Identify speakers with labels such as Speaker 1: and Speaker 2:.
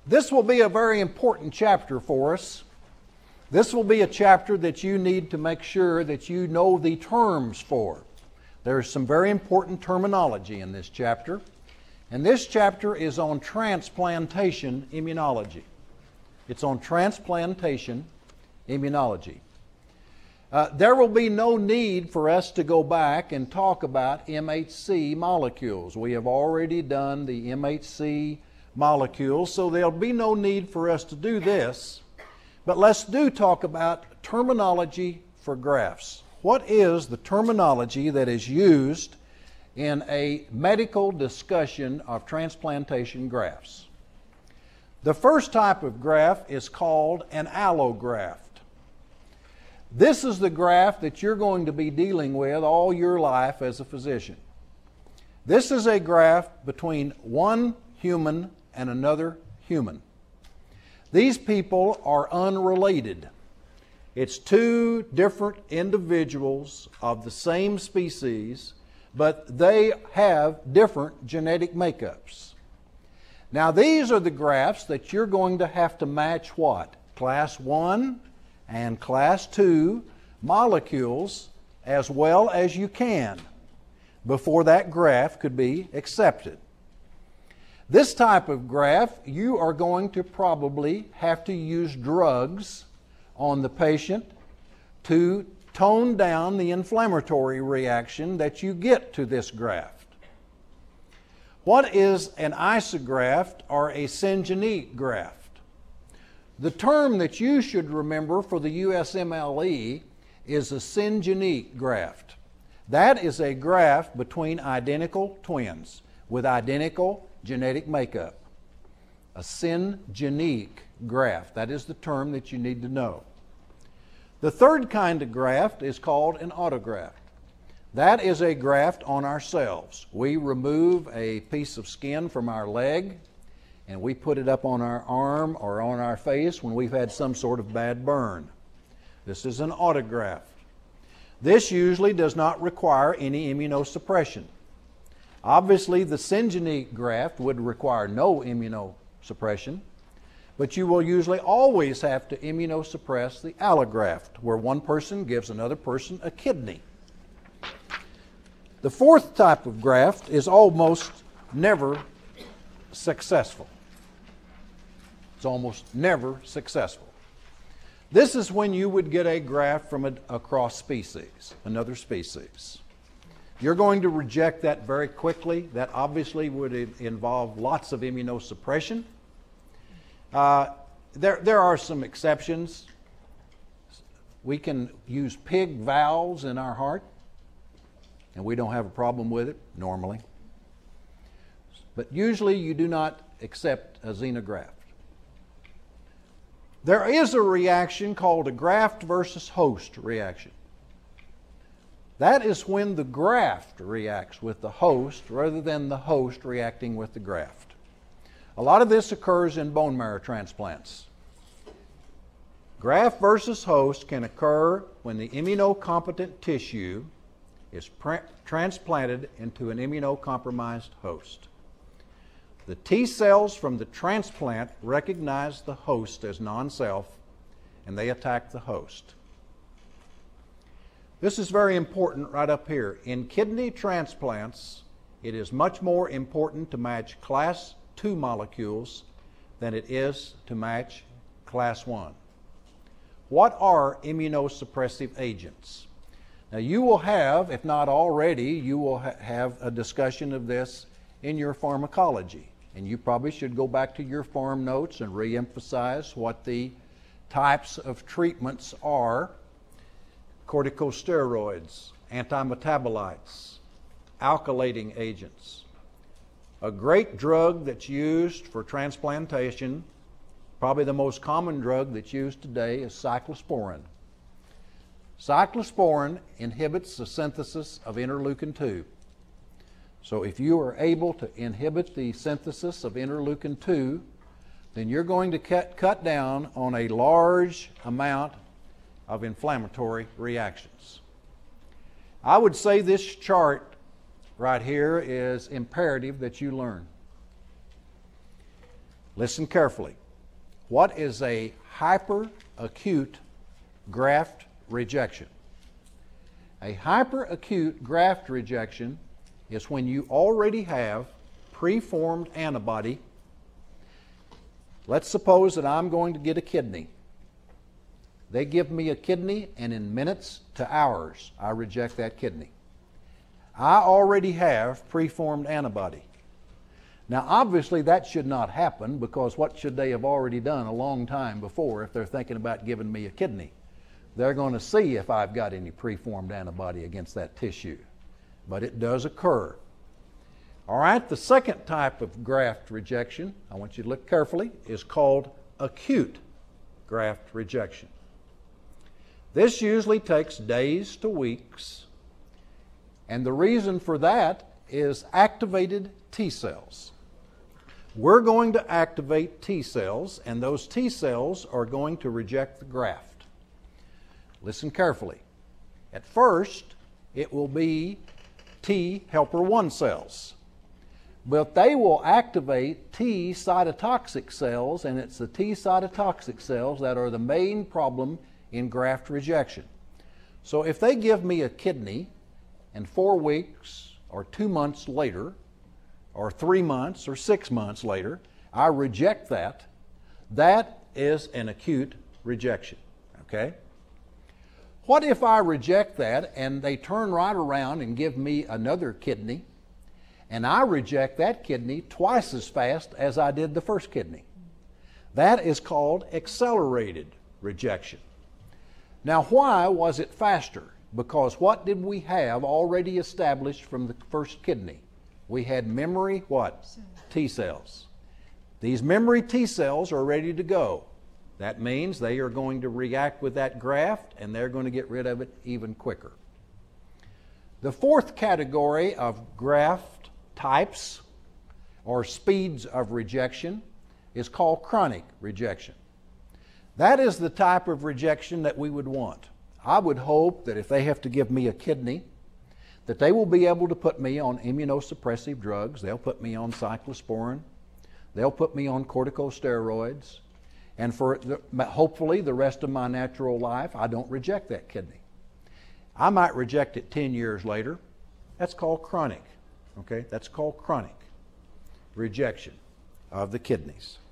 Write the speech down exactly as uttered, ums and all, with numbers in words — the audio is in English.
Speaker 1: This will be a very important chapter for us. This will be a chapter that you need to make sure that you know the terms for. There's some very important terminology in this chapter. And this chapter is on transplantation immunology. It's on transplantation immunology. Uh, there will be no need for us to go back and talk about M H C molecules. We have already done the M H C molecules, so there'll be no need for us to do this. But let's do talk about terminology for grafts. What is the terminology that is used in a medical discussion of transplantation grafts? The first type of graft is called an allograft. This is the graft that you're going to be dealing with all your life as a physician. This is a graft between one human and another human. These people are unrelated. It's two different individuals of the same species, but they have different genetic makeups. Now, these are the grafts that you're going to have to match what? Class one and class two molecules as well as you can before that graft could be accepted. This type of graft, you are going to probably have to use drugs on the patient to tone down the inflammatory reaction that you get to this graft. What is an isograft or a syngeneic graft? The term that you should remember for the U S M L E is a syngeneic graft. That is a graft between identical twins with identical genetic makeup. A syngeneic graft. That is the term that you need to know. The third kind of graft is called an autograft. That is a graft on ourselves. We remove a piece of skin from our leg and we put it up on our arm or on our face when we've had some sort of bad burn. This is an autograft. This usually does not require any immunosuppression. Obviously, the syngeneic graft would require no immunosuppression, but you will usually always have to immunosuppress the allograft, where one person gives another person a kidney. The fourth type of graft is almost never successful. It's almost never successful. This is when you would get a graft from a, a cross species, another species. You're going to reject that very quickly. That obviously would involve lots of immunosuppression. Uh, there, there are some exceptions. We can use pig valves in our heart, and we don't have a problem with it normally. But usually you do not accept a xenograft. There is a reaction called a graft versus host reaction. That is when the graft reacts with the host rather than the host reacting with the graft. A lot of this occurs in bone marrow transplants. Graft versus host can occur when the immunocompetent tissue is pre- transplanted into an immunocompromised host. The T cells from the transplant recognize the host as non-self, and they attack the host. This is very important right up here. In kidney transplants, it is much more important to match class two molecules than it is to match class one. What are immunosuppressive agents? Now you will have, if not already, you will ha- have a discussion of this in your pharmacology. And you probably should go back to your pharm notes and re-emphasize what the types of treatments are. Corticosteroids, antimetabolites, alkylating agents. A great drug that's used for transplantation, probably the most common drug that's used today, is cyclosporin. Cyclosporin inhibits the synthesis of interleukin two. So if you are able to inhibit the synthesis of interleukin two, then you're going to cut, cut down on a large amount of inflammatory reactions. I would say this chart right here is imperative that you learn. Listen carefully. What is a hyperacute graft rejection? A hyperacute graft rejection is when you already have preformed antibody. Let's suppose that I'm going to get a kidney. They give me a kidney, and in minutes to hours, I reject that kidney. I already have preformed antibody. Now, obviously, that should not happen, because what should they have already done a long time before if they're thinking about giving me a kidney? They're going to see if I've got any preformed antibody against that tissue. But it does occur. All right, the second type of graft rejection, I want you to look carefully, is called acute graft rejection. This usually takes days to weeks, and the reason for that is activated T cells. We're going to activate T cells, and those T cells are going to reject the graft. Listen carefully. At first, it will be T helper one cells, but they will activate T cytotoxic cells, and it's the T cytotoxic cells that are the main problem in graft rejection. So if they give me a kidney, and four weeks or two months later, or three months or six months later, I reject that, that is an acute rejection, okay? What if I reject that and they turn right around and give me another kidney, and I reject that kidney twice as fast as I did the first kidney? That is called accelerated rejection. Now, why was it faster? Because what did we have already established from the first kidney? We had memory what? T cells. These memory T cells are ready to go. That means they are going to react with that graft, and they're going to get rid of it even quicker. The fourth category of graft types or speeds of rejection is called chronic rejection. That is the type of rejection that we would want. I would hope that if they have to give me a kidney, that they will be able to put me on immunosuppressive drugs. They'll put me on cyclosporin. They'll put me on corticosteroids. And for the, hopefully the rest of my natural life, I don't reject that kidney. I might reject it ten years later. That's called chronic. Okay? That's called chronic rejection of the kidneys.